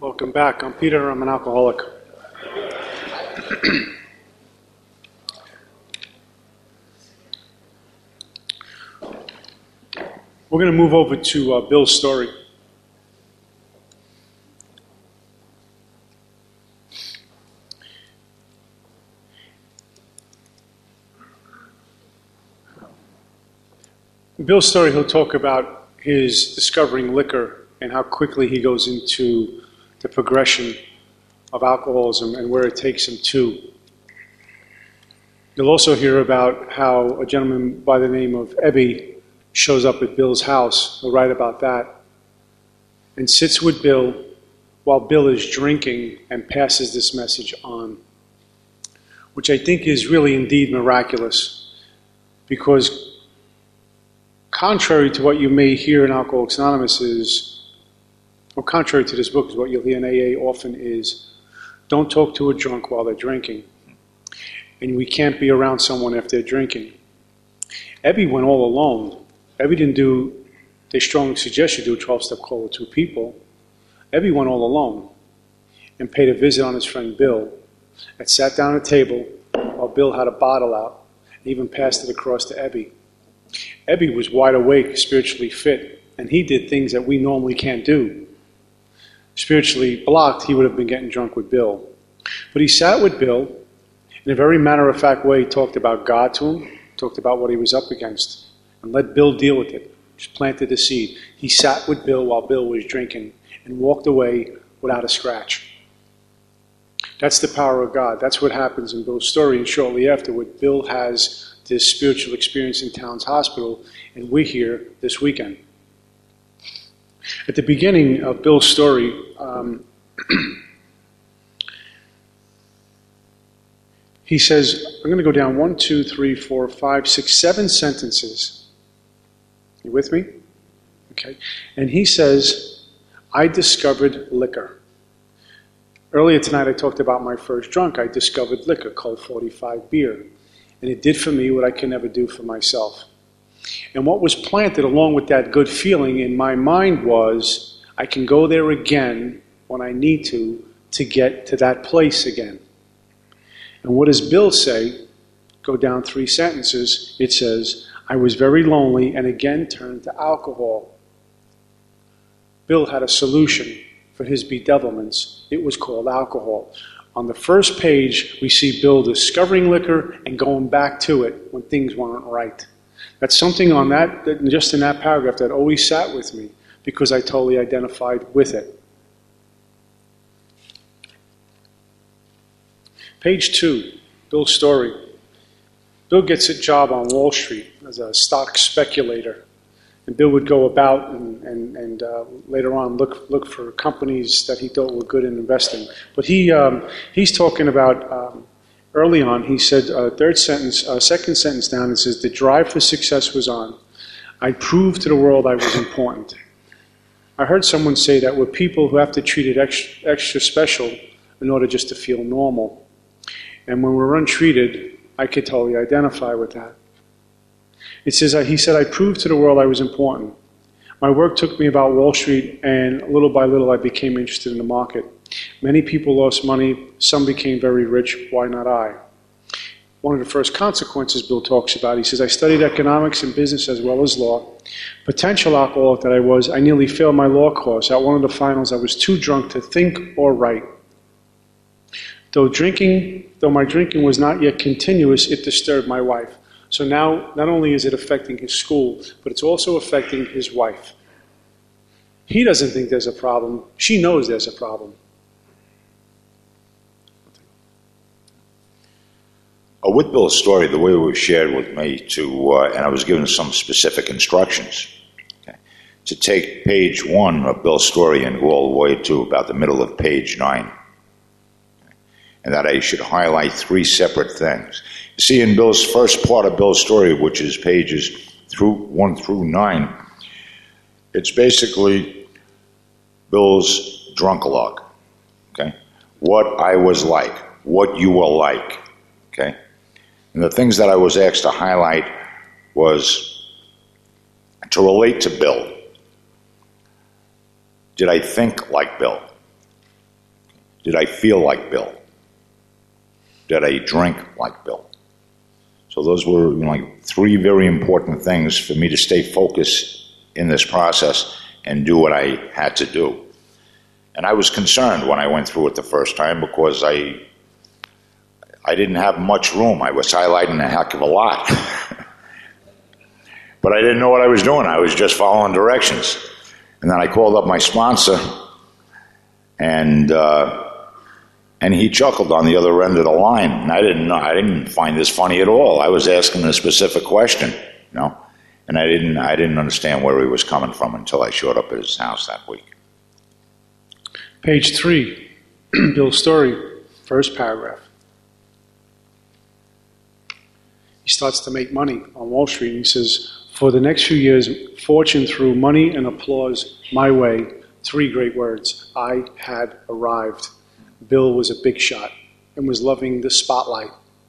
Welcome back. I'm Peter. I'm an alcoholic. We're going to move over to Bill's story. In Bill's story, he'll talk about his discovering liquor and how quickly he goes into the progression of alcoholism and where it takes him to. You'll also hear about how a gentleman by the name of Ebby shows up at Bill's house. He'll write about that. And sits with Bill while Bill is drinking and passes this message on, which I think is really indeed miraculous, because contrary to what you may hear in Alcoholics Anonymous or contrary to this book, is what you'll hear in AA often is, don't talk to a drunk while they're drinking. And we can't be around someone if they're drinking. Ebby went all alone. Ebby didn't do, they strongly suggest you do a 12-step call with two people. Ebby went all alone and paid a visit on his friend Bill and sat down at a table while Bill had a bottle out and even passed it across to Ebby. Ebby was wide awake, spiritually fit, and he did things that we normally can't do. Spiritually blocked, he would have been getting drunk with Bill. But he sat with Bill, in a very matter-of-fact way, talked about God to him, talked about what he was up against, and let Bill deal with it. Just planted the seed. He sat with Bill while Bill was drinking and walked away without a scratch. That's the power of God. That's what happens in Bill's story. And shortly afterward, Bill has this spiritual experience in Towns Hospital, and we're here this weekend. At the beginning of Bill's story, he says, I'm going to go down 1, 2, 3, 4, 5, 6, 7 sentences. You with me? Okay. And he says, I discovered liquor. Earlier tonight I talked about my first drunk. I discovered liquor, Colt 45 beer. And it did for me what I can never do for myself. And what was planted along with that good feeling in my mind was, I can go there again when I need to get to that place again. And what does Bill say? Go down 3 sentences. It says, I was very lonely and again turned to alcohol. Bill had a solution for his bedevilments. It was called alcohol. On the first page, we see Bill discovering liquor and going back to it when things weren't right. That's something on that, just in that paragraph, that always sat with me because I totally identified with it. Page 2, Bill's story. Bill gets a job on Wall Street as a stock speculator. And Bill would go about and later on look for companies that he thought were good in investing. But he's talking about, early on, he said, second sentence down, it says, the drive for success was on. I proved to the world I was important. I heard someone say that we're people who have to treat it extra special in order just to feel normal. And when we're untreated, I could totally identify with that. It says, he said, I proved to the world I was important. My work took me about Wall Street, and little by little I became interested in the market. Many people lost money. Some became very rich. Why not I? One of the first consequences Bill talks about, he says, I studied economics and business as well as law. Potential alcoholic that I was, I nearly failed my law course. At one of the finals, I was too drunk to think or write. Though my drinking was not yet continuous, it disturbed my wife. So now, not only is it affecting his school, but it's also affecting his wife. He doesn't think there's a problem. She knows there's a problem. With Bill's story, the way it was shared with me, and I was given some specific instructions, to take page 1 of Bill's story and go all the way to about the middle of page 9. And that I should highlight 3 separate things. You see, in Bill's first part of Bill's story, which is pages 1 through 9, it's basically Bill's drunkalogue. Okay? What I was like, what you were like. Okay? And the things that I was asked to highlight was to relate to Bill. Did I think like Bill? Did I feel like Bill? Did I drink like Bill? So those were like three very important things for me to stay focused in this process and do what I had to do. And I was concerned when I went through it the first time because I didn't have much room. I was highlighting a heck of a lot. But I didn't know what I was doing. I was just following directions. And then I called up my sponsor, and he chuckled on the other end of the line. And I didn't find this funny at all. I was asking a specific question, and I didn't understand where he was coming from until I showed up at his house that week. Page 3, Bill's story, first paragraph. He starts to make money on Wall Street, and he says, for the next few years, fortune threw money and applause my way. 3 great words. I had arrived. Bill was a big shot and was loving the spotlight.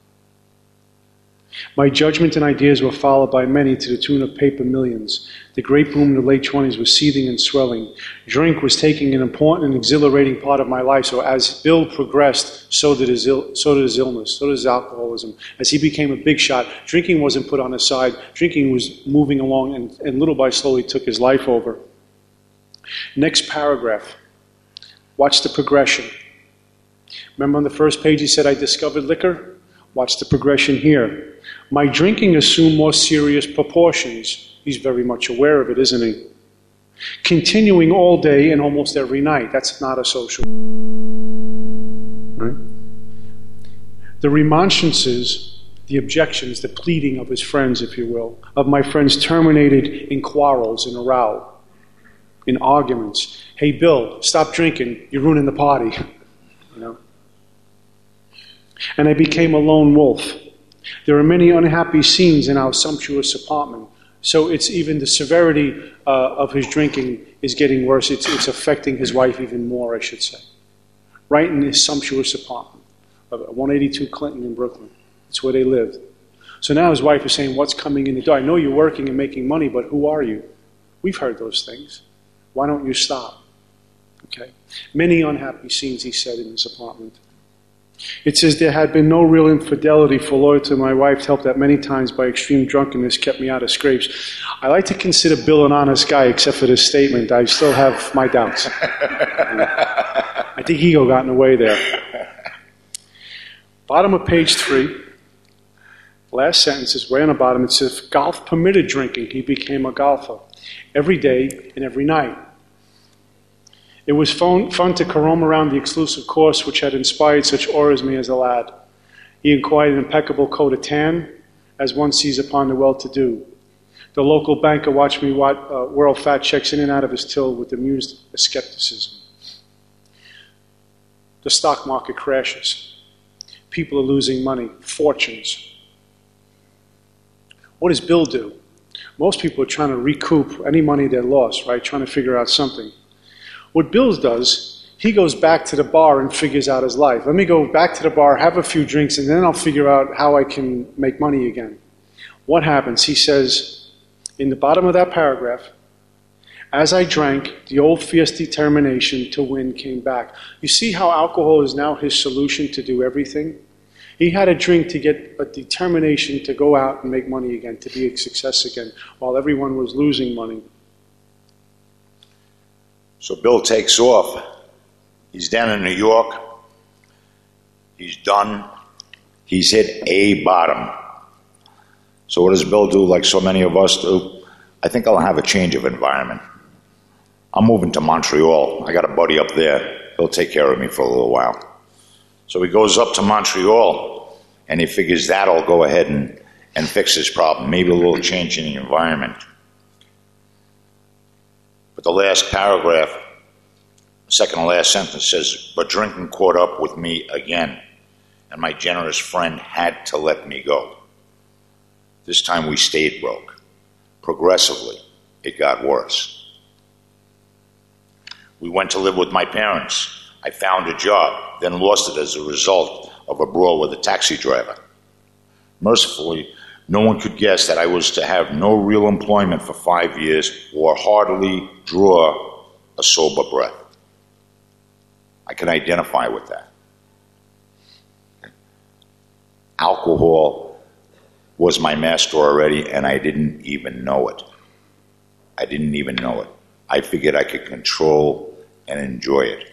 My judgment and ideas were followed by many to the tune of paper millions. The great boom in the late 20s was seething and swelling. Drink was taking an important and exhilarating part of my life. So as Bill progressed, so did his illness, so did his alcoholism. As he became a big shot, drinking wasn't put on his side. Drinking was moving along and little by slowly took his life over. Next paragraph. Watch the progression. Remember on the first page he said, I discovered liquor? Watch the progression here. My drinking assumed more serious proportions. He's very much aware of it, isn't he? Continuing all day and almost every night. That's not a social. Right? The remonstrances, the objections, the pleading of his friends, if you will, of my friends terminated in quarrels, in a row, in arguments. Hey, Bill, stop drinking. You're ruining the party. And I became a lone wolf. There are many unhappy scenes in our sumptuous apartment. So it's even the severity of his drinking is getting worse. It's affecting his wife even more, I should say. Right in his sumptuous apartment, 182 Clinton in Brooklyn. That's where they lived. So now his wife is saying, what's coming in the door? I know you're working and making money, but who are you? We've heard those things. Why don't you stop? Okay. Many unhappy scenes, he said, in his apartment. It says, there had been no real infidelity, for loyalty to my wife helped that many times by extreme drunkenness kept me out of scrapes. I like to consider Bill an honest guy, except for this statement. I still have my doubts. I think ego got in the way there. Bottom of page 3, last sentence is way on the bottom. It says, if golf permitted drinking, he became a golfer every day and every night. It was fun to roam around the exclusive course which had inspired such awe as me as a lad. He acquired an impeccable coat of tan, as one sees upon the well-to-do. The local banker watched me whirl fat checks in and out of his till with amused skepticism. The stock market crashes. People are losing money, fortunes. What does Bill do? Most people are trying to recoup any money they lost, right? Trying to figure out something. What Bill does, he goes back to the bar and figures out his life. Let me go back to the bar, have a few drinks, and then I'll figure out how I can make money again. What happens? He says, in the bottom of that paragraph, as I drank, the old fierce determination to win came back. You see how alcohol is now his solution to do everything? He had a drink to get a determination to go out and make money again, to be a success again, while everyone was losing money. So Bill takes off. He's down in New York. He's done. He's hit a bottom. So what does Bill do like so many of us do? I think I'll have a change of environment. I'm moving to Montreal. I got a buddy up there. He'll take care of me for a little while. So he goes up to Montreal, and he figures that'll go ahead and fix his problem. Maybe a little change in the environment. But the last paragraph, second to last sentence says, but drinking caught up with me again, and my generous friend had to let me go. This time we stayed broke. Progressively, it got worse. We went to live with my parents. I found a job, then lost it as a result of a brawl with a taxi driver. Mercifully, no one could guess that I was to have no real employment for 5 years or hardly draw a sober breath. I can identify with that. Alcohol was my master already, and I didn't even know it. I didn't even know it. I figured I could control and enjoy it.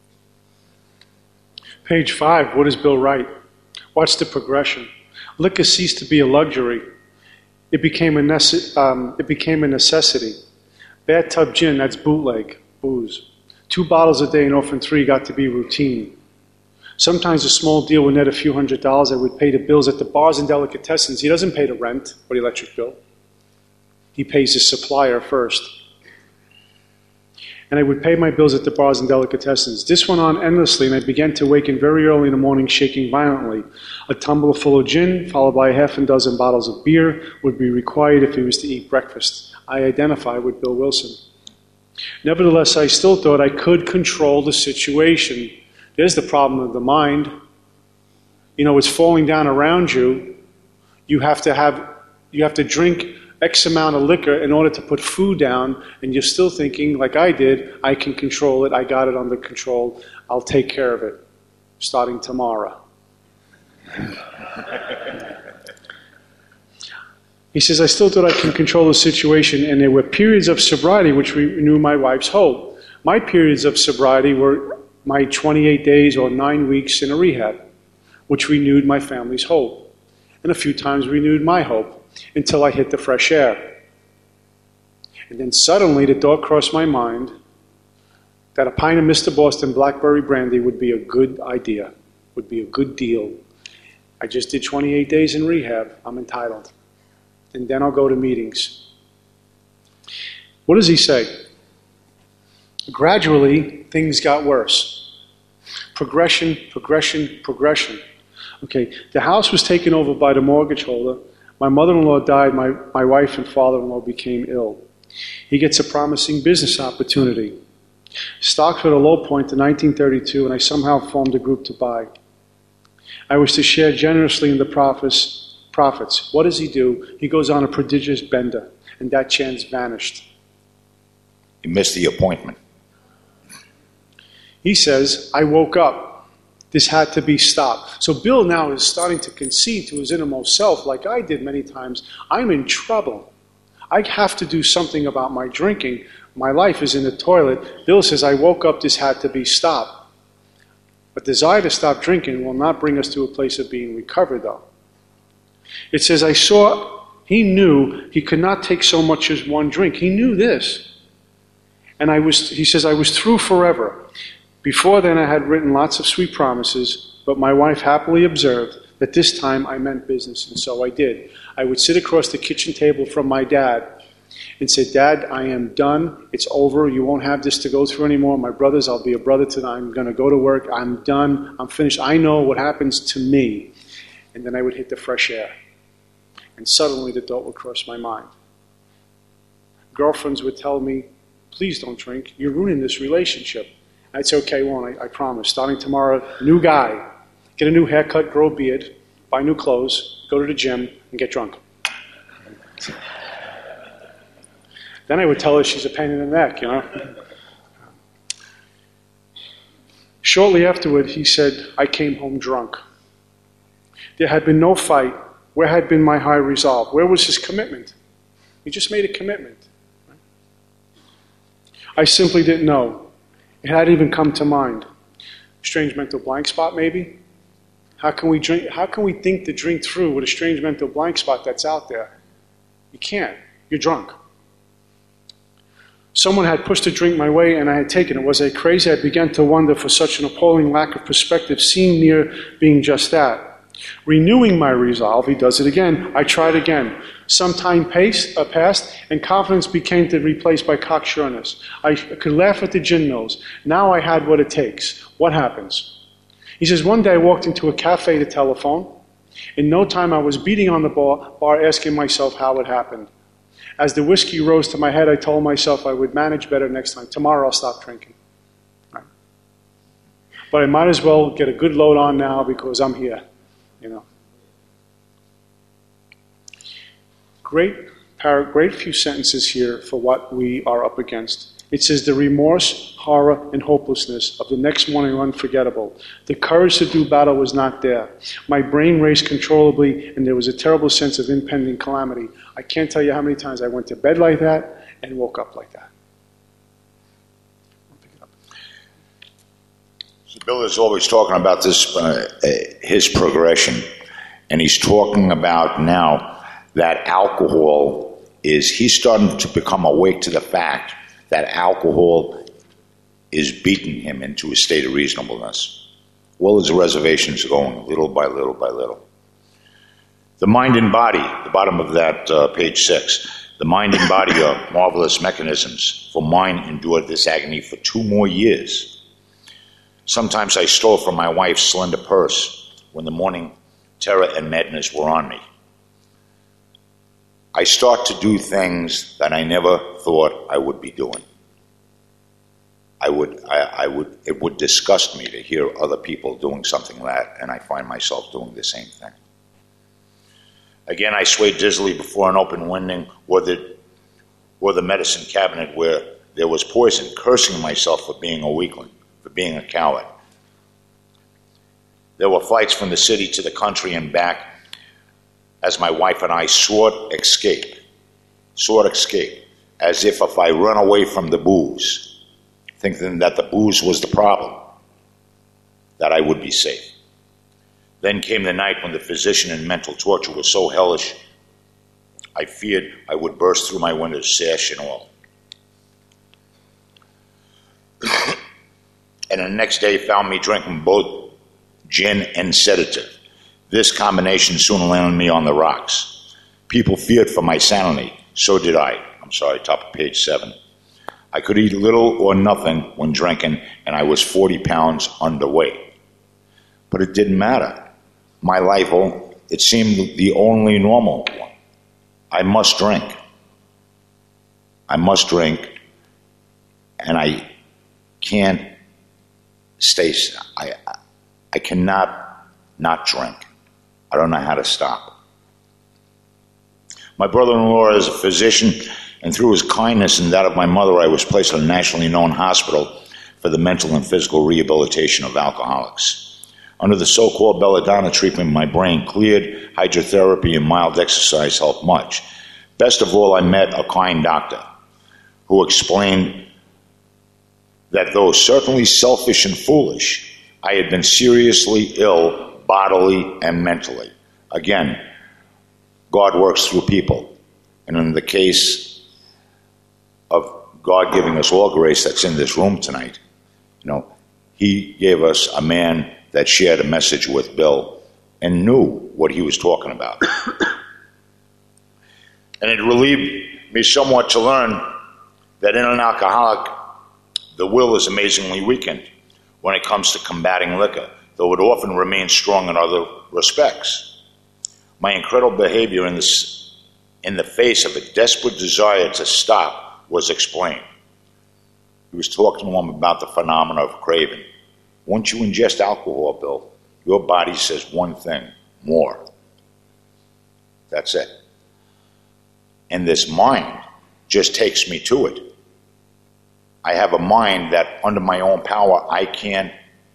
Page 5, what does Bill write? Watch the progression. Liquor ceased to be a luxury. It became a necessity. Bathtub gin, that's bootleg, booze. 2 bottles a day and often 3 got to be routine. Sometimes a small deal would net a few $100s. I would pay the bills at the bars and delicatessens. He doesn't pay the rent or the electric bill. He pays his supplier first. And I would pay my bills at the bars and delicatessens. This went on endlessly, and I began to waken very early in the morning shaking violently. A tumbler full of gin, followed by 6 bottles of beer, would be required if he was to eat breakfast. I identify with Bill Wilson. Nevertheless, I still thought I could control the situation. There's the problem of the mind. You know, it's falling down around you. You have to drink X amount of liquor in order to put food down, and you're still thinking, like I did, I can control it, I got it under control, I'll take care of it, starting tomorrow. He says, I still thought I can control the situation, and there were periods of sobriety which renewed my wife's hope. My periods of sobriety were my 28 days or 9 weeks in a rehab, which renewed my family's hope, and a few times renewed my hope, until I hit the fresh air. And then suddenly the thought crossed my mind that a pint of Mr. Boston Blackberry Brandy would be a good idea, would be a good deal. I just did 28 days in rehab. I'm entitled. And then I'll go to meetings. What does he say? Gradually, things got worse. Progression. Okay, the house was taken over by the mortgage holder. My mother-in-law died. My wife and father-in-law became ill. He gets a promising business opportunity. Stocks were at a low point in 1932, and I somehow formed a group to buy. I was to share generously in the profits. What does he do? He goes on a prodigious bender, and that chance vanished. You missed the appointment. He says, I woke up. This had to be stopped. So Bill now is starting to concede to his innermost self, like I did many times, I'm in trouble. I have to do something about my drinking. My life is in the toilet. Bill says, I woke up, this had to be stopped. But desire to stop drinking will not bring us to a place of being recovered, though. It says, he knew he could not take so much as one drink. He knew this. And he says, I was through forever. Before then, I had written lots of sweet promises, but my wife happily observed that this time I meant business, and so I did. I would sit across the kitchen table from my dad and say, Dad, I am done. It's over. You won't have this to go through anymore. My brothers, I'll be a brother to them. I'm going to go to work. I'm done. I'm finished. I know what happens to me. And then I would hit the fresh air. And suddenly the thought would cross my mind. Girlfriends would tell me, please don't drink. You're ruining this relationship. I'd say, okay, I promise. Starting tomorrow, new guy. Get a new haircut, grow a beard, buy new clothes, go to the gym, and get drunk. Then I would tell her she's a pain in the neck, you know. Shortly afterward, he said, I came home drunk. There had been no fight. Where had been my high resolve? Where was his commitment? He just made a commitment. I simply didn't know. It hadn't even come to mind. Strange mental blank spot, maybe? How can we think to drink through with a strange mental blank spot that's out there? You can't. You're drunk. Someone had pushed a drink my way, and I had taken it. Was I crazy? I began to wonder, for such an appalling lack of perspective seemed near being just that. Renewing my resolve, he does it again. I tried again. Some time passed, and confidence became to be replaced by cocksureness. I could laugh at the gin mills. Now I had what it takes. What happens? He says, one day I walked into a cafe to telephone. In no time I was beating on the bar asking myself how it happened. As the whiskey rose to my head, I told myself I would manage better next time. Tomorrow I'll stop drinking. Right? But I might as well get a good load on now because I'm here. You know. Great few sentences here for what we are up against. It says the remorse, horror, and hopelessness of the next morning are unforgettable. The courage to do battle was not there. My brain raced controllably, and there was a terrible sense of impending calamity. I can't tell you how many times I went to bed like that and woke up like that. So Bill is always talking about this, his progression, and he's talking about now that alcohol he's starting to become awake to the fact that alcohol is beating him into a state of reasonableness. Well, his reservations are going little by little by little. The mind and body, the bottom of that page 6, the mind and body are marvelous mechanisms, for mine endured this agony for 2 more years. Sometimes I stole from my wife's slender purse when the morning terror and madness were on me. I start to do things that I never thought I would be doing. It would disgust me to hear other people doing something like that, and I find myself doing the same thing. Again, I swayed dizzily before an open window or the medicine cabinet where there was poison, cursing myself for being a weakling, for being a coward. There were flights from the city to the country and back, as my wife and I sought escape, as if I run away from the booze, thinking that the booze was the problem, that I would be safe. Then came the night when the physician and mental torture was so hellish, I feared I would burst through my window, sash and all. And the next day found me drinking both gin and sedative. This combination soon landed me on the rocks. People feared for my sanity. So did I. I'm sorry, top of page 7. I could eat little or nothing when drinking, and I was 40 pounds underweight. But it didn't matter. My life, it seemed the only normal one. I must drink. And I can't stay. I cannot not drink. I don't know how to stop. My brother-in-law is a physician, and through his kindness and that of my mother, I was placed in a nationally known hospital for the mental and physical rehabilitation of alcoholics. Under the so-called belladonna treatment, my brain cleared, hydrotherapy and mild exercise helped much. Best of all, I met a kind doctor who explained that though certainly selfish and foolish, I had been seriously ill bodily and mentally. Again, God works through people. And in the case of God giving us all grace that's in this room tonight, he gave us a man that shared a message with Bill and knew what he was talking about. And it relieved me somewhat to learn that in an alcoholic, the will is amazingly weakened when it comes to combating liquor, though it often remains strong in other respects. My incredible behavior in the face of a desperate desire to stop was explained. He was talking to him about the phenomena of craving. Once you ingest alcohol, Bill, your body says one thing, more. That's it. And this mind just takes me to it. I have a mind that under my own power, I can't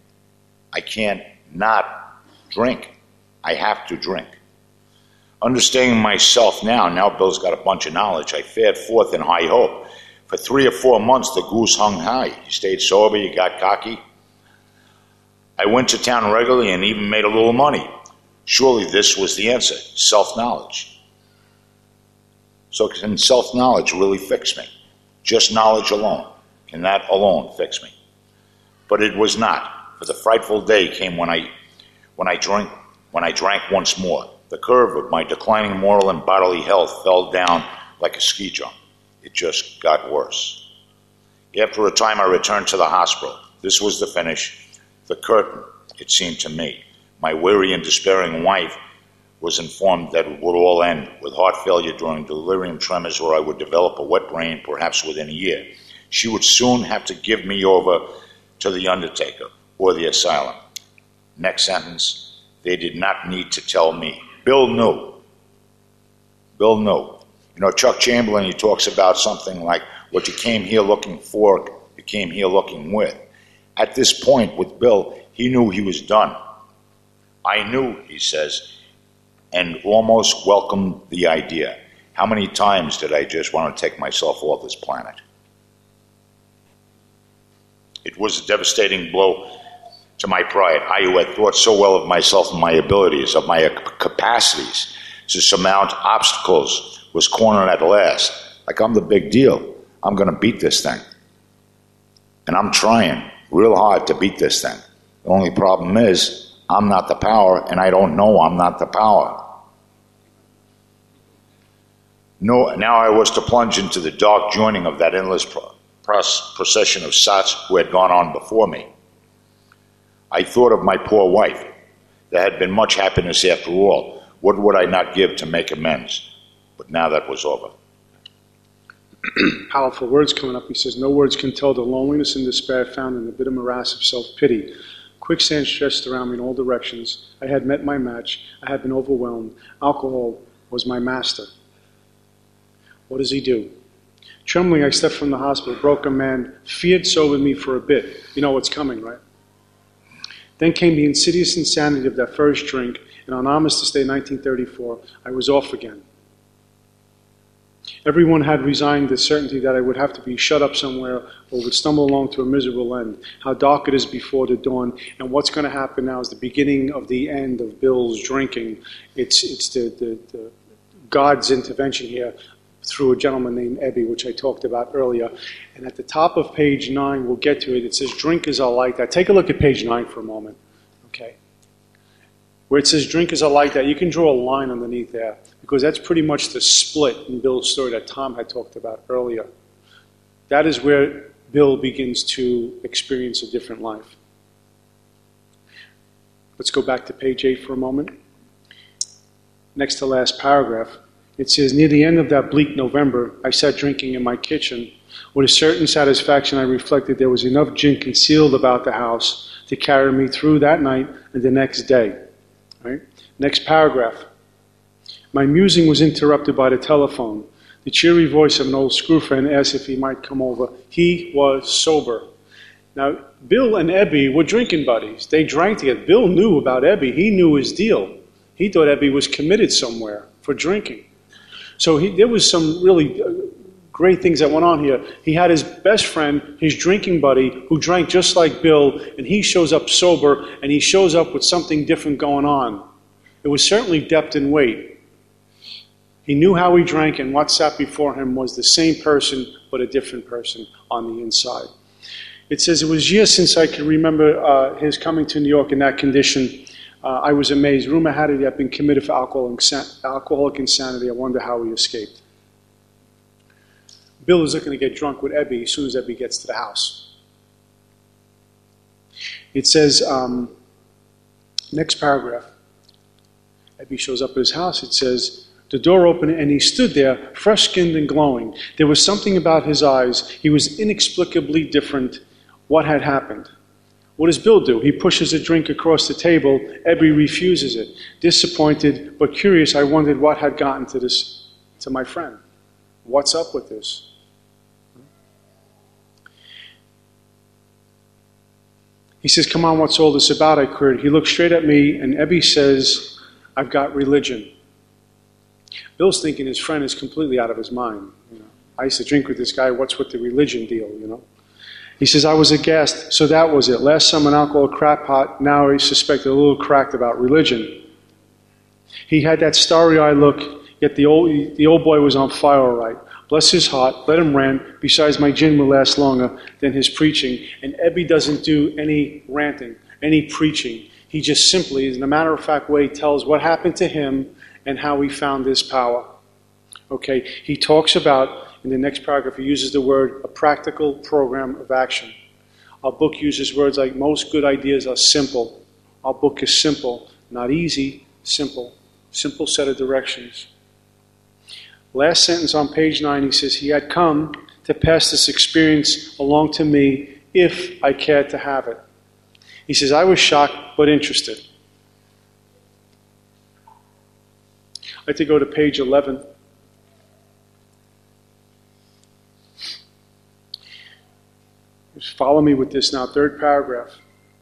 not drink. I have to drink. Understanding myself now Bill's got a bunch of knowledge, I fared forth in high hope. For 3 or 4 months, the goose hung high. He stayed sober, he got cocky. I went to town regularly and even made a little money. Surely this was the answer, self-knowledge. So can self-knowledge really fix me? Just knowledge alone. Can that alone fix me? But it was not. For the frightful day came when I drank once more. The curve of my declining moral and bodily health fell down like a ski jump. It just got worse. After a time, I returned to the hospital. This was the finish, the curtain, it seemed to me. My weary and despairing wife was informed that it would all end with heart failure during delirium tremors, or I would develop a wet brain perhaps within a year. She would soon have to give me over to the undertaker or the asylum. Next sentence, they did not need to tell me. Bill knew. Chuck Chamberlain, he talks about something like What you came here looking for, you came here looking with. At this point with Bill, he knew he was done. I knew, he says, and almost welcomed the idea. How many times did I just want to take myself off this planet? It was a devastating blow to my pride. I, who had thought so well of myself and my abilities, of my capacities to surmount obstacles, was cornered at last. Like I'm the big deal. I'm going to beat this thing. And I'm trying real hard to beat this thing. The only problem is I'm not the power, and I don't know I'm not the power. No, now I was to plunge into the dark joining of that endless procession of sots who had gone on before me. I thought of my poor wife. There had been much happiness after all. What would I not give to make amends? But now that was over. Powerful words coming up. He says, no words can tell the loneliness and despair found in the bitter morass of self-pity. Quicksand stretched around me in all directions. I had met my match. I had been overwhelmed. Alcohol was my master. What does he do? Trembling, I stepped from the hospital. Broken man, feared sobered me for a bit. You know what's coming, right? Then came the insidious insanity of that first drink, and on Armistice Day 1934, I was off again. Everyone had resigned the certainty that I would have to be shut up somewhere or would stumble along to a miserable end. How dark it is before the dawn, and what's going to happen now is the beginning of the end of Bill's drinking. It's the God's intervention here through a gentleman named Ebby, which I talked about earlier. And at the top of page 9, we'll get to it, it says, drinkers are like that. Take a look at page 9 for a moment, okay? Where it says drinkers are like that, you can draw a line underneath there, because that's pretty much the split in Bill's story that Tom had talked about earlier. That is where Bill begins to experience a different life. Let's go back to page 8 for a moment. Next to last paragraph. It says, near the end of that bleak November, I sat drinking in my kitchen. With a certain satisfaction, I reflected there was enough gin concealed about the house to carry me through that night and the next day. Right? Next paragraph. My musing was interrupted by the telephone. The cheery voice of an old screw friend asked if he might come over. He was sober. Now, Bill and Ebby were drinking buddies. They drank together. Bill knew about Ebby. He knew his deal. He thought Ebby was committed somewhere for drinking. So there was some really great things that went on here. He had his best friend, his drinking buddy, who drank just like Bill, and he shows up sober, and he shows up with something different going on. It was certainly depth and weight. He knew how he drank, and what sat before him was the same person, but a different person on the inside. It says, it was years since I can remember his coming to New York in that condition. I was amazed. Rumor had it he had been committed for alcoholic insanity. I wonder how he escaped. Bill is looking to get drunk with Ebby as soon as Ebby gets to the house. It says, next paragraph. Ebby shows up at his house. It says, the door opened and he stood there, fresh-skinned and glowing. There was something about his eyes. He was inexplicably different. What had happened? What does Bill do? He pushes a drink across the table. Ebby refuses it. Disappointed but curious, I wondered what had gotten to my friend. What's up with this? He says, come on, what's all this about? I queried. He looked straight at me, and Ebby says, I've got religion. Bill's thinking his friend is completely out of his mind. I used to drink with this guy. What's with the religion deal, He says, I was aghast, so that was it. Last summer, an alcohol crap pot, now he suspected a little cracked about religion. He had that starry-eyed look, yet the old boy was on fire all right. Bless his heart, let him rant. Besides, my gin will last longer than his preaching. And Ebby doesn't do any ranting, any preaching. He just simply, in a matter-of-fact way, tells what happened to him and how he found this power. Okay, he talks about, in the next paragraph, he uses the word, a practical program of action. Our book uses words like, most good ideas are simple. Our book is simple, not easy, simple. Simple set of directions. Last sentence on page 9, he says, he had come to pass this experience along to me if I cared to have it. He says, I was shocked but interested. I'd like to go to page 11. Follow me with this now, third paragraph.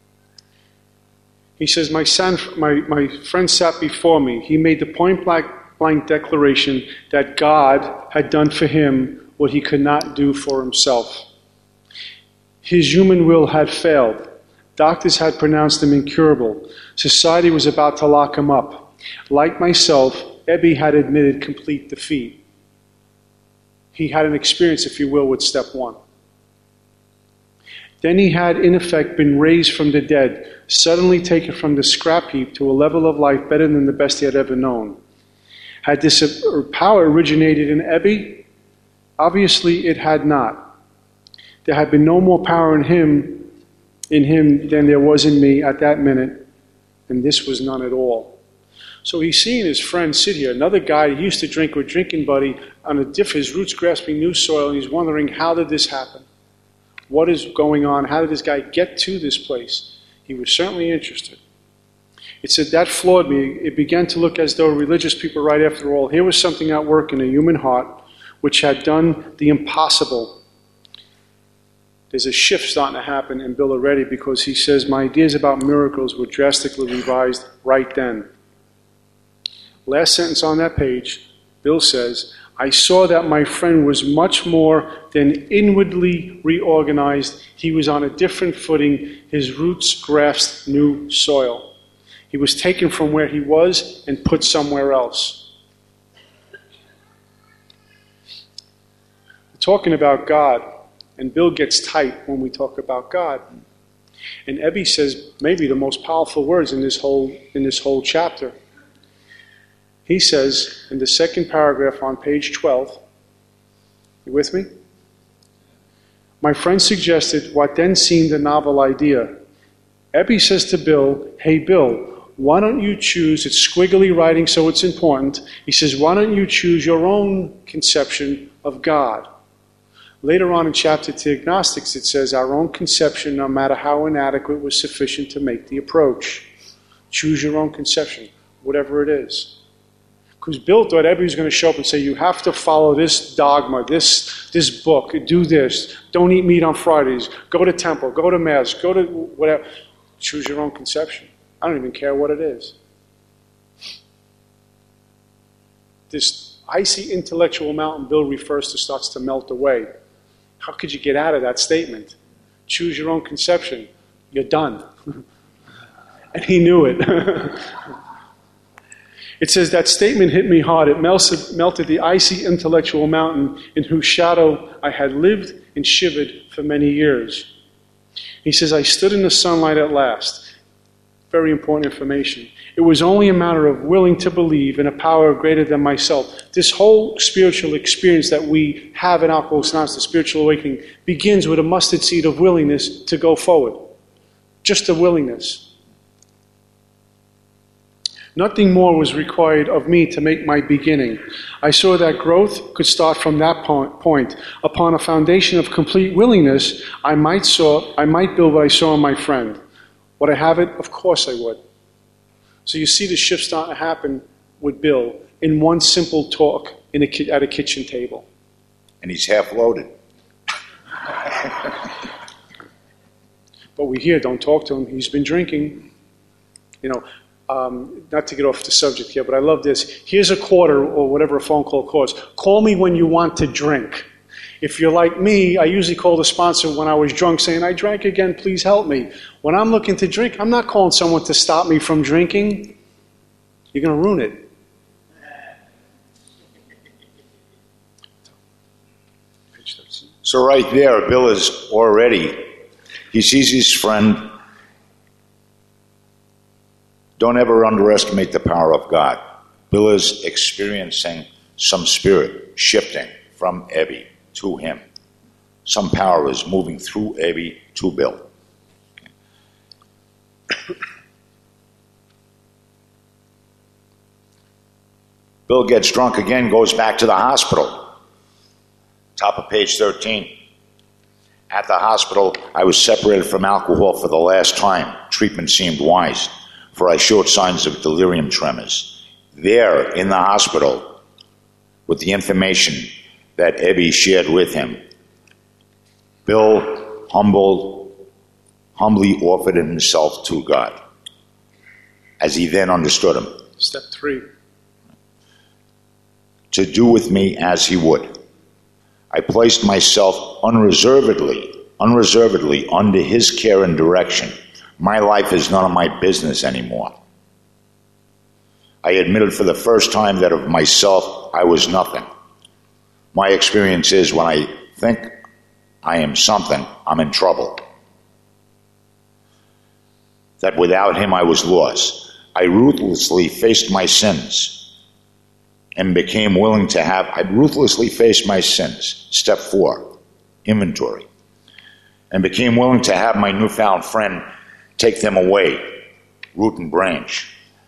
He says, my friend sat before me. He made the point-blank declaration that God had done for him what he could not do for himself. His human will had failed. Doctors had pronounced him incurable. Society was about to lock him up. Like myself, Ebby had admitted complete defeat. He had an experience, if you will, with step one. Then he had, in effect, been raised from the dead, suddenly taken from the scrap heap to a level of life better than the best he had ever known. Had this power originated in Ebby? Obviously, it had not. There had been no more power in him than there was in me at that minute, and this was none at all. So he's seeing his friend sit here, another guy he used to drink with, drinking buddy, on a his roots grasping new soil, and he's wondering, how did this happen? What is going on? How did this guy get to this place? He was certainly interested. It said that floored me. It began to look as though religious people, right after all, here was something at work in a human heart which had done the impossible. There's a shift starting to happen in Bill already, because he says, my ideas about miracles were drastically revised right then. Last sentence on that page, Bill says, I saw that my friend was much more than inwardly reorganized. He was on a different footing. His roots grasped new soil. He was taken from where he was and put somewhere else. We're talking about God, and Bill gets tight when we talk about God. And Ebby says maybe the most powerful words in this whole chapter. He says in the second paragraph on page 12, you with me? My friend suggested what then seemed a novel idea. Ebby says to Bill, hey Bill, why don't you choose, it's squiggly writing so it's important, he says, why don't you choose your own conception of God? Later on in chapter 2, Agnostics, it says, our own conception, no matter how inadequate, was sufficient to make the approach. Choose your own conception, whatever it is. Because Bill thought Ebby was going to show up and say, you have to follow this dogma, this book, do this, don't eat meat on Fridays, go to temple, go to mass, go to whatever. Choose your own conception. I don't even care what it is. This icy intellectual mountain Bill refers to starts to melt away. How could you get out of that statement? Choose your own conception. You're done. And he knew it. It says, that statement hit me hard. It melted the icy intellectual mountain in whose shadow I had lived and shivered for many years. He says, I stood in the sunlight at last. Very important information. It was only a matter of willing to believe in a power greater than myself. This whole spiritual experience that we have in Alcoholics Anonymous, the spiritual awakening, begins with a mustard seed of willingness to go forward. Just a willingness. Nothing more was required of me to make my beginning. I saw that growth could start from that point. Upon a foundation of complete willingness, I might build what I saw in my friend. Would I have it? Of course I would. So you see the shift starting to happen with Bill in one simple talk at a kitchen table. And he's half loaded. But we hear, don't talk to him. He's been drinking. Not to get off the subject here, but I love this. Here's a quarter or whatever a phone call costs. Call me when you want to drink. If you're like me, I usually call the sponsor when I was drunk saying, I drank again, please help me. When I'm looking to drink, I'm not calling someone to stop me from drinking. You're going to ruin it. So right there, Bill is already, he sees his friend. Don't ever underestimate the power of God. Bill is experiencing some spirit shifting from Ebby to him. Some power is moving through Ebby to Bill. Bill gets drunk again, goes back to the hospital. Top of page 13. At the hospital, I was separated from alcohol for the last time. Treatment seemed wise, for I showed signs of delirium tremors. There, in the hospital, with the information that Ebby shared with him, Bill humbly offered himself to God, as he then understood him. Step 3. To do with me as he would. I placed myself unreservedly under his care and direction. My life is none of my business anymore. I admitted for the first time that of myself I was nothing. My experience is when I think I am something, I'm in trouble. That without him I was lost. I ruthlessly faced my sins and became willing to have, I ruthlessly faced my sins. Step 4, inventory. And became willing to have my newfound friend take them away, root and branch.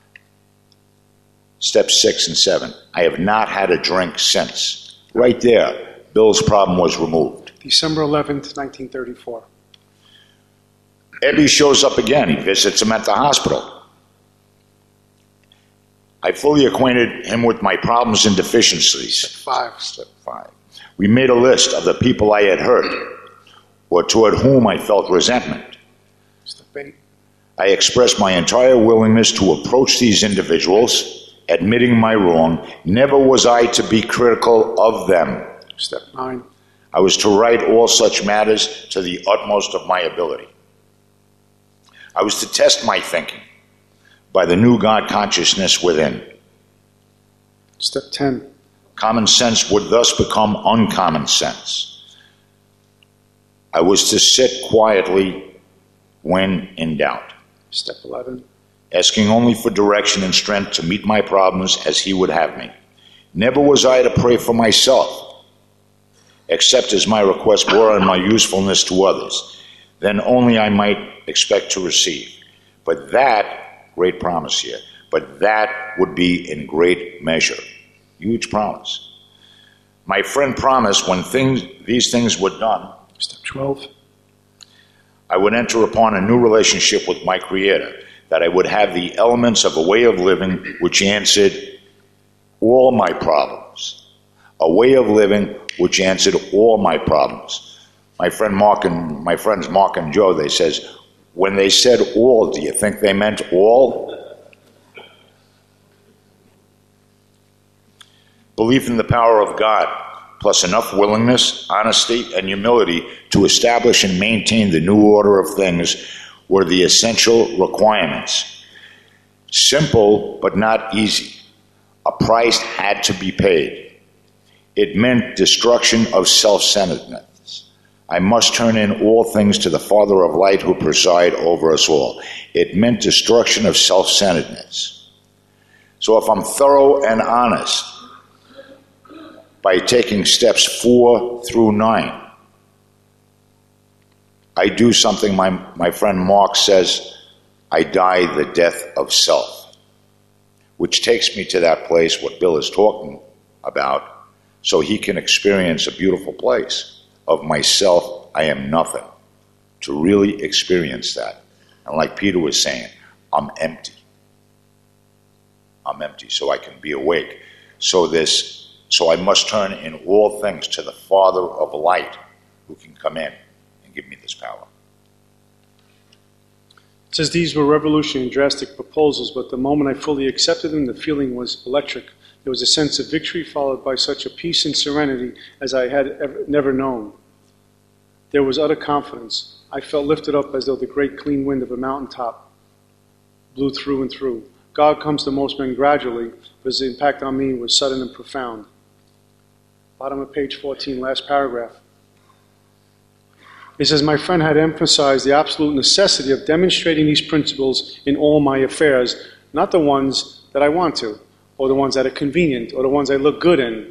Steps 6 and 7. I have not had a drink since. Right there, Bill's problem was removed. December 11th, 1934. Ebby shows up again. He visits him at the hospital. I fully acquainted him with my problems and deficiencies. Step 5. We made a list of the people I had hurt or toward whom I felt resentment. Step 8. I expressed my entire willingness to approach these individuals, admitting my wrong. Never was I to be critical of them. Step 9. I was to write all such matters to the utmost of my ability. I was to test my thinking by the new God consciousness within. Step 10. Common sense would thus become uncommon sense. I was to sit quietly when in doubt. Step 11. Asking only for direction and strength to meet my problems as he would have me. Never was I to pray for myself, except as my request bore on my usefulness to others. Then only I might expect to receive. But that, great promise here, but that would be in great measure. Huge promise. My friend promised when these things were done, Step 12. I would enter upon a new relationship with my Creator, that I would have the elements of a way of living which answered all my problems. A way of living which answered all my problems. My friends Mark and Joe, they says, when they said all, do you think they meant all? Belief in the power of God, plus enough willingness, honesty, and humility to establish and maintain the new order of things were the essential requirements. Simple, but not easy. A price had to be paid. It meant destruction of self-centeredness. I must turn in all things to the Father of light who preside over us all. It meant destruction of self-centeredness. So if I'm thorough and honest by taking steps 4 through 9, I do something my friend Mark says, I die the death of self, which takes me to that place what Bill is talking about, so he can experience a beautiful place of myself, I am nothing, to really experience that. And like Peter was saying, I'm empty. I'm empty, so I can be awake. So I must turn in all things to the Father of light, who can come in and give me this power. It says these were revolutionary and drastic proposals, but the moment I fully accepted them, the feeling was electric. There was a sense of victory followed by such a peace and serenity as I had never known. There was utter confidence. I felt lifted up as though the great clean wind of a mountaintop blew through and through. God comes to most men gradually, but his impact on me was sudden and profound. Bottom of page 14, last paragraph. It says, my friend had emphasized the absolute necessity of demonstrating these principles in all my affairs, not the ones that I want to, or the ones that are convenient, or the ones I look good in.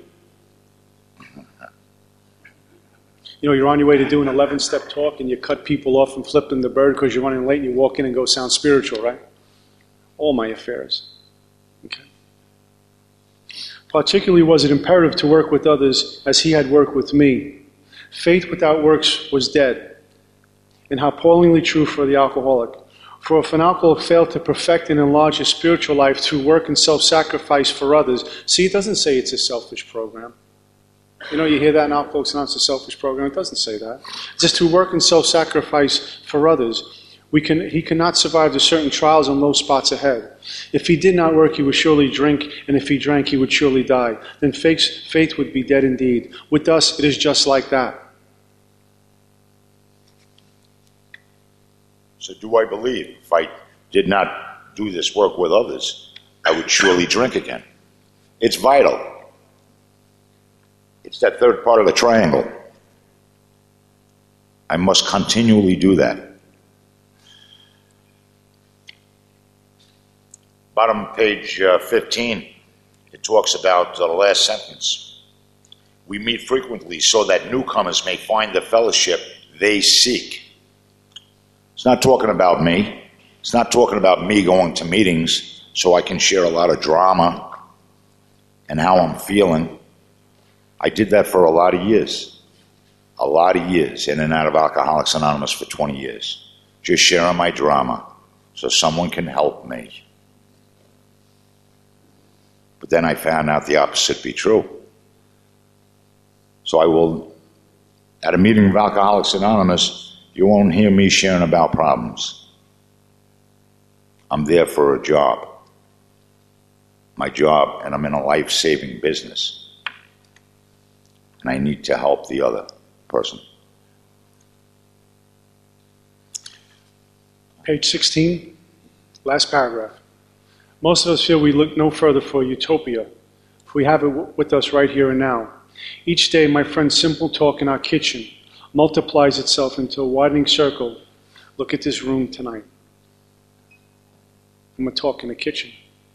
You know, you're on your way to do an 11-step talk and you cut people off and flip them the bird because you're running late and you walk in and go sound spiritual, right? All my affairs. Okay. Particularly was it imperative to work with others as he had worked with me. Faith without works was dead. And how appallingly true for the alcoholic. For if an alcoholic failed to perfect and enlarge his spiritual life through work and self-sacrifice for others, see, it doesn't say it's a selfish program. You know, you hear that in Alcoholics Anonymous, the selfish program. It doesn't say that. It says to work in self-sacrifice for others. He cannot survive the certain trials and low spots ahead. If he did not work, he would surely drink, and if he drank, he would surely die. Then faith would be dead indeed. With us, it is just like that. So do I believe if I did not do this work with others, I would surely drink again? It's vital. It's that third part of the triangle. I must continually do that. Bottom page 15, it talks about the last sentence. We meet frequently so that newcomers may find the fellowship they seek. It's not talking about me. It's not talking about me going to meetings so I can share a lot of drama and how I'm feeling. I did that for a lot of years. A lot of years, in and out of Alcoholics Anonymous for 20 years. Just sharing my drama so someone can help me. But then I found out the opposite be true. So I will, at a meeting of Alcoholics Anonymous, you won't hear me sharing about problems. I'm there for a job. My job, and I'm in a life-saving business. And I need to help the other person. Page 16, last paragraph. Most of us feel we look no further for utopia, if we have it with us right here and now. Each day, my friend's simple talk in our kitchen multiplies itself into a widening circle. Look at this room tonight. I'm going to talk in the kitchen.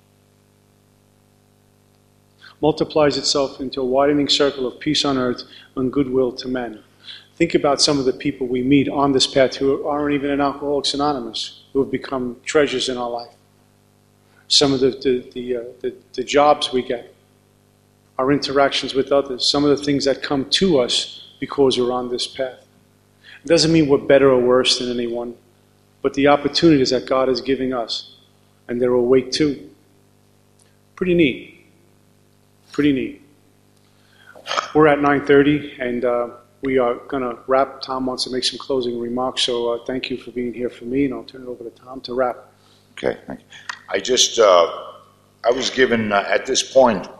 Multiplies itself into a widening circle of peace on earth and goodwill to men. Think about some of the people we meet on this path who aren't even in Alcoholics Anonymous, who have become treasures in our life. Some of the jobs we get, our interactions with others, some of the things that come to us because we're on this path. It doesn't mean we're better or worse than anyone, but the opportunities that God is giving us, and they're awake too. Pretty neat. Pretty neat. We're at 9:30, and we are going to wrap. Tom wants to make some closing remarks, so thank you for being here for me, and I'll turn it over to Tom to wrap. Okay, thank you. I was given, at this point,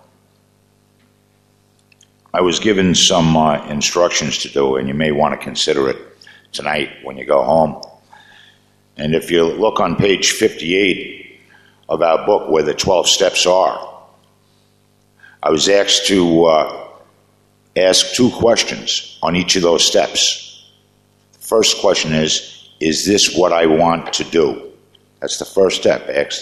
I was given some instructions to do, and you may want to consider it tonight when you go home. And if you look on page 58 of our book where the 12 steps are, I was asked to ask 2 questions on each of those steps. The first question is this what I want to do? That's the first step.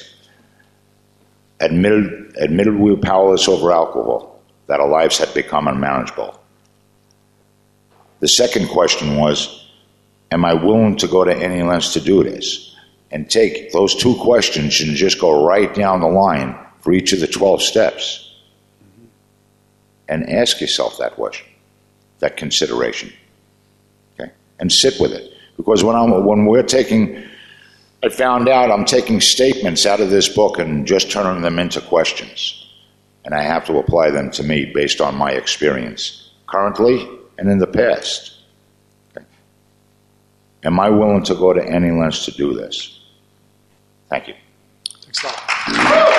Admitted we were powerless over alcohol, that our lives had become unmanageable. The second question was, am I willing to go to any lengths to do this? And take those 2 questions and just go right down the line for each of the 12 steps. And ask yourself that question, that consideration. Okay? And sit with it. Because when we're taking... I found out I'm taking statements out of this book and just turning them into questions. And I have to apply them to me based on my experience, currently and in the past. Okay. Am I willing to go to any lengths to do this? Thank you. Thanks a lot.